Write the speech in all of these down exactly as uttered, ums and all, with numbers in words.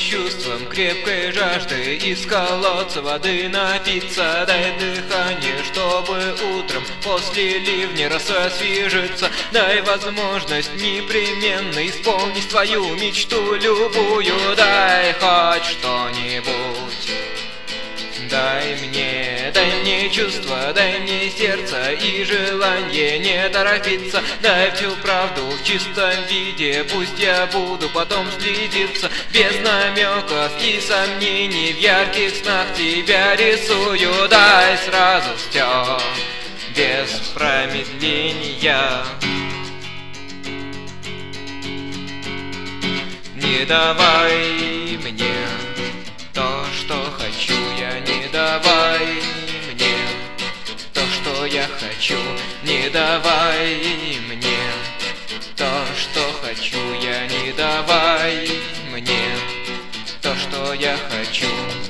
чувством крепкой жажды из колодца воды напиться. Дай дыхание, чтобы утром после ливня росой освежиться. Дай возможность непременно исполнить твою мечту любую. Дай хоть что-нибудь. Дай мне, дай мне чувства, дай мне сердце и желание не торопиться. Дай всю правду в чистом виде, пусть я буду потом следиться. Без намеков и сомнений в ярких снах тебя рисую. Дай сразу все, без промедления. Не давай мне то, что хочу я, не давай мне то, что я хочу, не давай мне то, что хочу я, не давай мне то, что я хочу.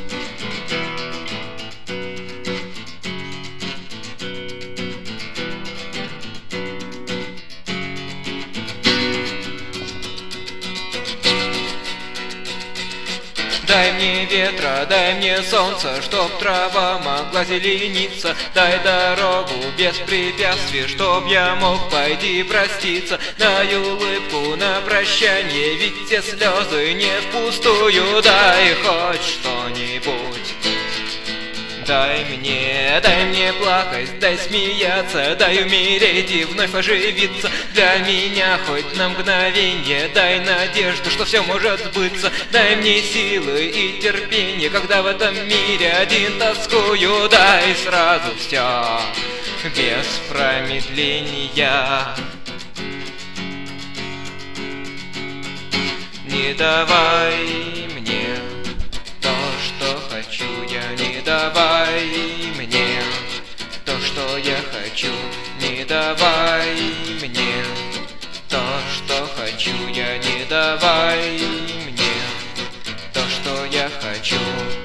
Дай мне ветра, дай мне солнца, чтоб трава могла зелениться. Дай дорогу без препятствий, чтоб я мог пойти проститься. Дай улыбку на прощание, ведь все слезы не впустую. Дай хоть что-нибудь. Дай мне, дай мне плакать, дай смеяться, дай умереть и вновь оживиться. Для меня хоть на мгновенье дай надежду, что все может сбыться. Дай мне силы и терпение, когда в этом мире один тоскую. Дай сразу все, без промедления. Не давай мне то, что хочу я, не давай мне то, что я хочу, не давай мне то, что хочу я, не давай мне то, что я хочу.